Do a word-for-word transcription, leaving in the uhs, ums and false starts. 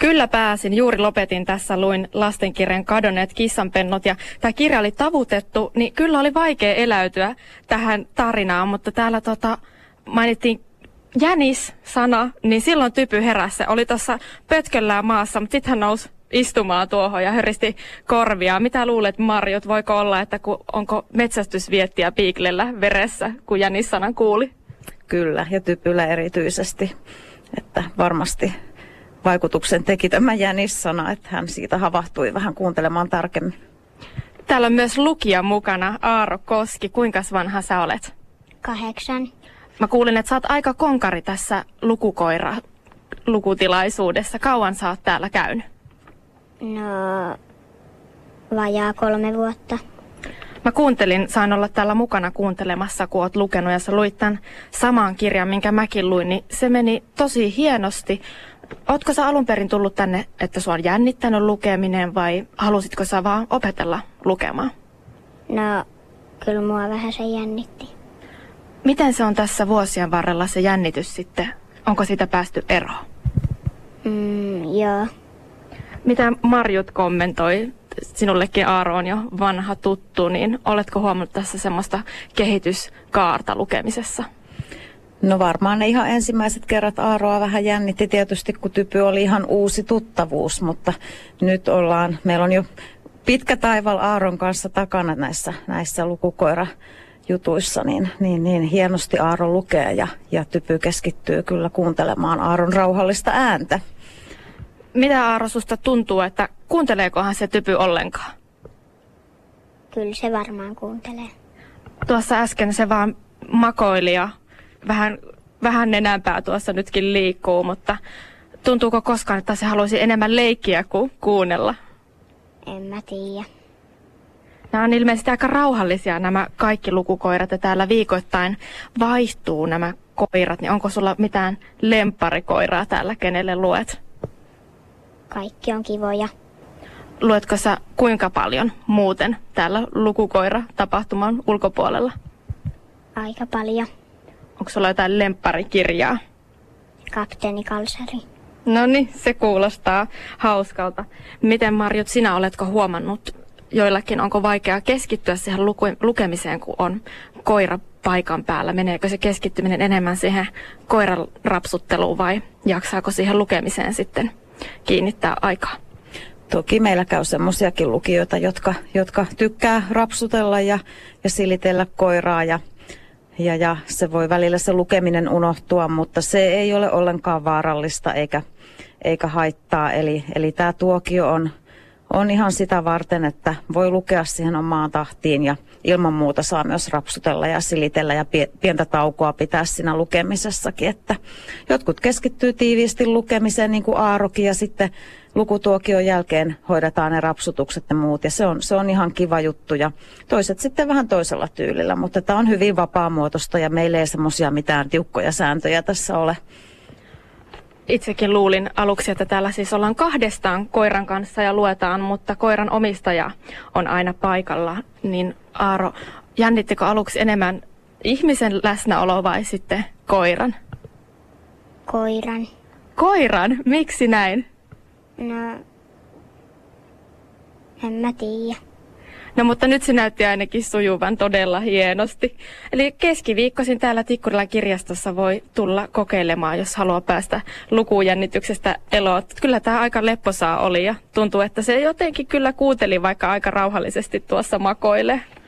Kyllä pääsin. Juuri lopetin tässä, luin lastenkirjan Kadonneet kissanpennut ja tämä kirja oli tavutettu, niin kyllä oli vaikea eläytyä tähän tarinaan, mutta täällä tota, mainittiin jänis-sana, niin silloin Typy heräsi. Oli tuossa pötköllään maassa, mutta sitten hän nousi istumaan tuohon ja höristi korvia. Mitä luulet, Marjut, voiko olla, että kun, onko metsästysviettiä Piiklellä veressä, kun jänis-sanan kuuli? Kyllä, ja Typyllä erityisesti, että varmasti vaikutuksen teki tämä jänis-sana, että hän siitä havahtui vähän kuuntelemaan tarkemmin. Täällä on myös lukija mukana, Aaro Koski. Kuinka vanha sä olet? Kahdeksan. Mä kuulin, että sä oot aika konkari tässä lukukoira-lukutilaisuudessa. Kauan sä oot täällä käynyt? No, vajaa kolme vuotta. Mä kuuntelin, sain olla täällä mukana kuuntelemassa, kun oot lukenut ja sä luit tämän saman kirjan, minkä mäkin luin, niin se meni tosi hienosti. Ootko sä alun perin tullut tänne, että sua on jännittänyt lukeminen vai halusitko sä vaan opetella lukemaan? No, kyllä mua vähän se jännitti. Miten se on tässä vuosien varrella se jännitys sitten? Onko siitä päästy eroon? Mm, joo. Mitä Marjut kommentoi? Sinullekin Aaro on jo vanha tuttu, niin oletko huomannut tässä semmoista kehityskaarta lukemisessa? No varmaan ne ihan ensimmäiset kerrat Aaroa vähän jännitti tietysti, kun Typy oli ihan uusi tuttavuus, mutta nyt ollaan, meillä on jo pitkä taival Aaron kanssa takana näissä, näissä lukukoirajutuissa, niin, niin, niin hienosti Aaro lukee ja, ja Typy keskittyy kyllä kuuntelemaan Aaron rauhallista ääntä. Mitä Aaro susta tuntuu, että kuunteleekohan se Typy ollenkaan? Kyllä se varmaan kuuntelee. Tuossa äsken se vaan makoili ja vähän, vähän nenänpää tuossa nytkin liikkuu, mutta tuntuuko koskaan, että se haluaisi enemmän leikkiä kuin kuunnella? En mä tiedä. Nämä on ilmeisesti aika rauhallisia nämä kaikki lukukoirat ja täällä viikoittain vaihtuu nämä koirat, niin onko sulla mitään lempparikoiraa täällä, kenelle luet? Kaikki on kivoja. Luetko sä kuinka paljon muuten täällä lukukoira-tapahtuman ulkopuolella? Aika paljon. Onko sulla jotain lempparikirjaa? Kapteeni Kalsari. No niin, se kuulostaa hauskalta. Miten Marjut, sinä oletko huomannut, joillakin onko vaikea keskittyä siihen luku- lukemiseen, kun on koira paikan päällä? Meneekö se keskittyminen enemmän siihen koiran rapsutteluun vai jaksaako siihen lukemiseen sitten kiinnittää aikaa? Toki meillä käy semmoisiakin lukijoita, jotka, jotka tykkää rapsutella ja, ja silitellä koiraa ja, ja, ja se voi välillä se lukeminen unohtua, mutta se ei ole ollenkaan vaarallista eikä, eikä haittaa. Eli, eli tämä tuokio on, on ihan sitä varten, että voi lukea siihen omaan tahtiin ja ilman muuta saa myös rapsutella ja silitellä ja pientä taukoa pitää siinä lukemisessakin. Että jotkut keskittyy tiiviisti lukemiseen niin kuin Aarokin ja sitten lukutuokion jälkeen hoidetaan ne rapsutukset ja muut ja se on, se on ihan kiva juttu ja toiset sitten vähän toisella tyylillä, mutta tämä on hyvin vapaamuotoista ja meillä ei semmoisia mitään tiukkoja sääntöjä tässä ole. Itsekin luulin aluksi, että täällä siis ollaan kahdestaan koiran kanssa ja luetaan, mutta koiran omistaja on aina paikalla. Niin Aaro, jännittikö aluksi enemmän ihmisen läsnäolo vai sitten koiran? Koiran. Koiran? Miksi näin? No, en mä tiedä. No mutta nyt se näytti ainakin sujuvan todella hienosti. Eli keskiviikkoisin täällä Tikkurilan kirjastossa voi tulla kokeilemaan, jos haluaa päästä lukujännityksestä eloon. Kyllä tämä aika lepposaa oli ja tuntuu, että se jotenkin kyllä kuunteli vaikka aika rauhallisesti tuossa makoilee.